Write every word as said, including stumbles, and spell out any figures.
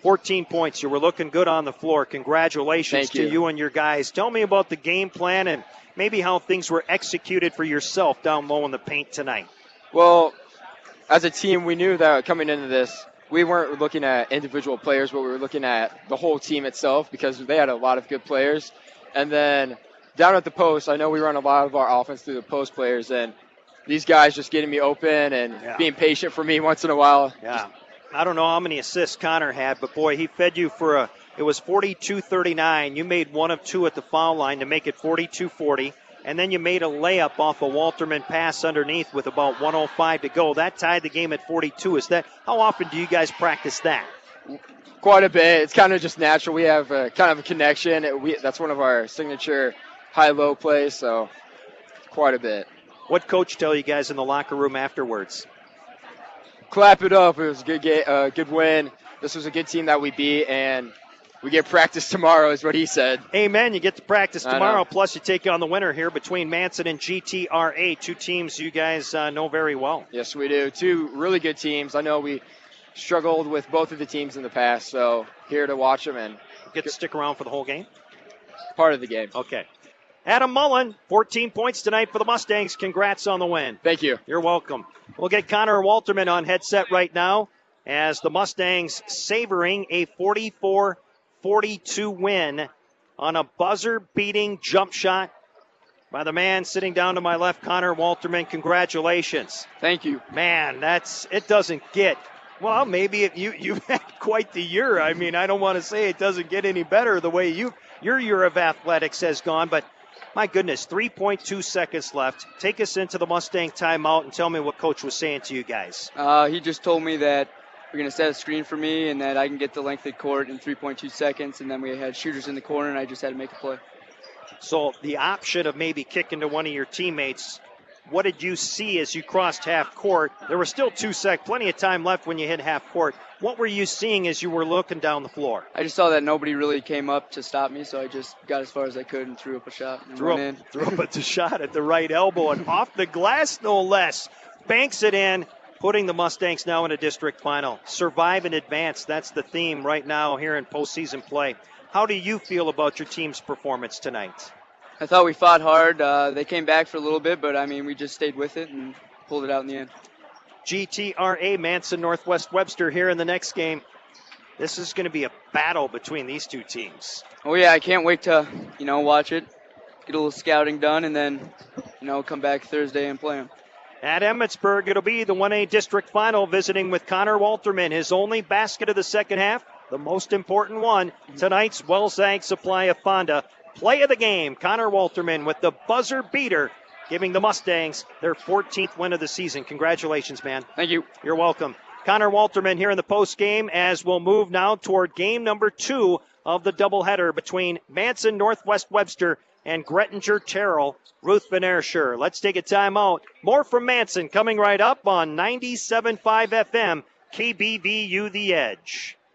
fourteen points. You were looking good on the floor. Congratulations Thank to you. you and your guys. Tell me about the game plan and maybe how things were executed for yourself down low in the paint tonight. Well, as a team, we knew that coming into this, we weren't looking at individual players, but we were looking at the whole team itself because they had a lot of good players. And then down at the post, I know we run a lot of our offense through the post players, and these guys just getting me open and Yeah. being patient for me once in a while. Yeah. I don't know how many assists Connor had, but boy, he fed you for a, it was forty-two thirty-nine. You made one of two at the foul line to make it forty-two forty. And then you made a layup off a Walterman pass underneath with about one oh five to go. That tied the game at forty-two. Is that, how often do you guys practice that? Quite a bit. It's kind of just natural. We have a, kind of a connection. It, we, that's one of our signature high-low plays, so quite a bit. What coach tell you guys in the locker room afterwards? Clap it up. It was a good, ga- uh, good win. This was a good team that we beat, and we get practice tomorrow is what he said. Amen. You get to practice I tomorrow, know. plus you take on the winner here between Manson and G T R A, two teams you guys uh, know very well. Yes, we do. Two really good teams. I know we struggled with both of the teams in the past, so here to watch them and Get to stick around for the whole game? part of the game. Okay. Adam Mullen, fourteen points tonight for the Mustangs. Congrats on the win. Thank you. You're welcome. We'll get Connor Walterman on headset right now as the Mustangs savoring a forty-four forty-two win on a buzzer-beating jump shot by the man sitting down to my left, Connor Walterman. Congratulations. Thank you. Man, that's it doesn't get, well, maybe it, you, you've had quite the year. I mean, I don't want to say it doesn't get any better the way you your year of athletics has gone, but my goodness, three point two seconds left. Take us into the Mustang timeout and tell me what Coach was saying to you guys. Uh, he just told me that we're going to set a screen for me and that I can get the length of court in three point two seconds, and then we had shooters in the corner, and I just had to make a play. So the option of maybe kicking to one of your teammates, what did you see as you crossed half court? There were still two sec, plenty of time left when you hit half court. What were you seeing as you were looking down the floor? I just saw that nobody really came up to stop me, so I just got as far as I could and threw up a shot and Threw up, went in. threw up a shot at the right elbow and off the glass, no less. Banks it in, putting the Mustangs now in a district final. Survive and advance. That's the theme right now here in postseason play. How do you feel about your team's performance tonight? I thought we fought hard. Uh, they came back for a little bit, but, I mean, we just stayed with it and pulled it out in the end. G T R A Manson Northwest Webster here in the next game. This is going to be a battle between these two teams. Oh, yeah, I can't wait to, you know, watch it, get a little scouting done, and then, you know, come back Thursday and play them. At Emmetsburg, it'll be the one A district final, visiting with Connor Walterman. His only basket of the second half, the most important one, tonight's Wells Ag Supply of Fonda. Play of the game, Connor Walterman with the buzzer beater, giving the Mustangs their fourteenth win of the season. Congratulations, man. Thank you. You're welcome. Connor Walterman here in the post game as we'll move now toward game number two of the doubleheader between Manson Northwest Webster and Grettinger Terrell Ruth Van Ayrshire. Let's take a timeout. More from Manson coming right up on ninety-seven point five F M, K B V U The Edge.